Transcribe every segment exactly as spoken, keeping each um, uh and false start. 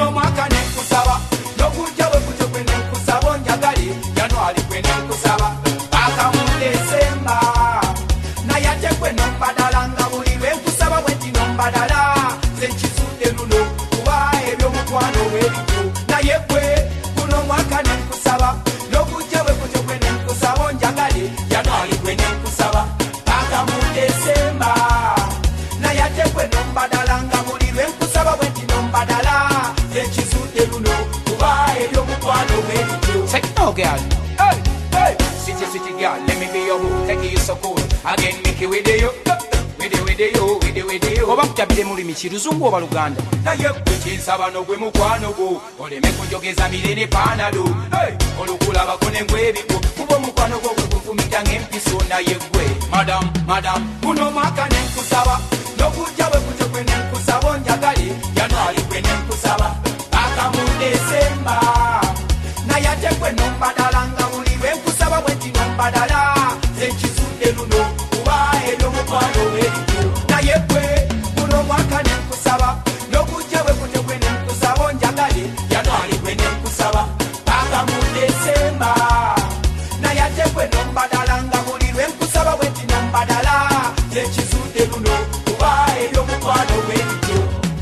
kuno mwaka nenkusaba nokuja bwe kutyo kwe nenkusaba onjagale Januari kwe nenkusaba paka mu Desemba naye ate kwe nombadala nga buli lwe nkusaba bwe nti nombadala nze nkisudde luno kuba ebyomukwano bwebityo naye kwe kuno mwaka nenkusaba nokuja bwe kutyo kwe nenkusaba onjagale Januari kwe nenkusaba paka mu Desemba naye ate kwe nombadala nga buli lwe nkusaba bwe nti nombadala nze nkisudde luno kuba ebyomukwano bwebityo. Say no girl, hey, hey, sweetie sweetie girl, let me be your boo, take you so cool, again make you with you, with you with you, with you with you. Oba kutabire mulimi kiruzungu oba luganda. Naye kwikinsaba n'ogwe mukwano gwo, oleme kunjogeza mirene panado, hey, olukulabako n'engwe ebiko, kuba omukwano gwo gwe gufumita ng'empiso naye gwe. Madam, madam, kuno mwaka nenkusaba, n'okujja bwe kutyo kwe nenkusaba onjagale, Januari kwe nenkusaba, paka mu Desemba, naye ate kwe nombadala nga buli lwe nkusaba bwe nti nombadala, nze nkisudde luno kuba ebyomukwano bwebityo. Naye kwe kuno mwaka nenkusaba, n'okujja bwe kutyo kwe nenkusaba onjagale, Januari kwe nenkusaba, paka mu Desemba, naye ate kwe nombadala nga buli lwe nkusaba bwe nti nombadala, nze nkisudde luno kuba ebyomukwano bwebityo.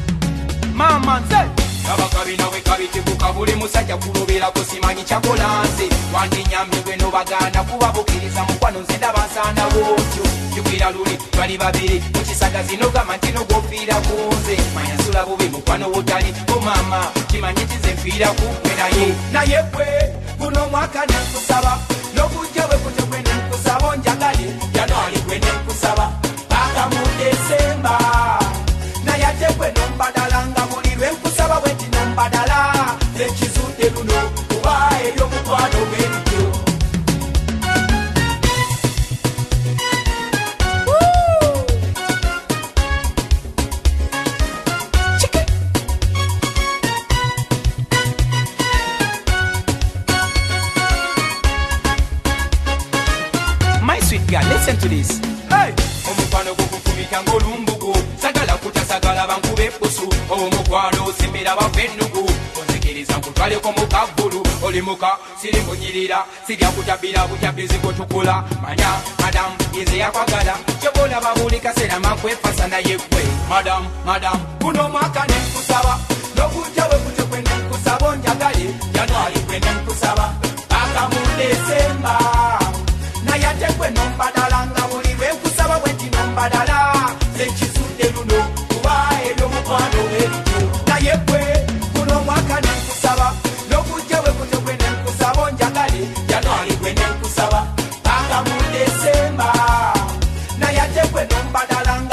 Mama nze Kabakabina we kabitikuka buli musajja kuloberako simanyi kyakola nze wandinyambye gwe nobagaana kubabukiriza mukwano nze ndaba nsaana bwotyo jukira luli bali babiri mukisaga zino gamba nti nogofiira ku nze manya nsula bubi mukwano wotali o mama kimanyi kize nfiira ku gwe naye naye gwe guno mwaka nenkusaba n'okujja bwe kutyo gwe nenkusaba onjagale Januari gwe nenkusaba paka mu Desemba naye ate gwe nombadala nga buli lwe nkusaba bwe nti nombadala nze nkisudde luno kuba ebyomukwano bwebityo. My sweet girl, listen to this. Hey, omukwano gwo gufumita ng'olumbugu sagala kutasagala bankube ebbusu omukwano osimbira bafennugu onzikiriza nkutwaleko mu kaggulu olimuka sirimunyirira sirya kutabira butabizi bwetukula manya madamu yeze yakwagala kyobolaba buli kaseera makwefasa naye gwe madamu madamu guno mwaka nenkusaba n'okujja bwe kutyo kwe nenkusaba onjagale Januari kwe nenkusaba paka mu Desemba naye ate kwe nombadala nga buli lwe nkusaba bwe nti nombadala nze nkisudde luno kuba ebyomukwano bwebityo. Naye gwe guno mwaka nenkusaba n'okujja bwe kutyo kwe nenkusaba onjagale Januari kwe nenkusaba paka mu Desemba naye ate kwe nombadala nga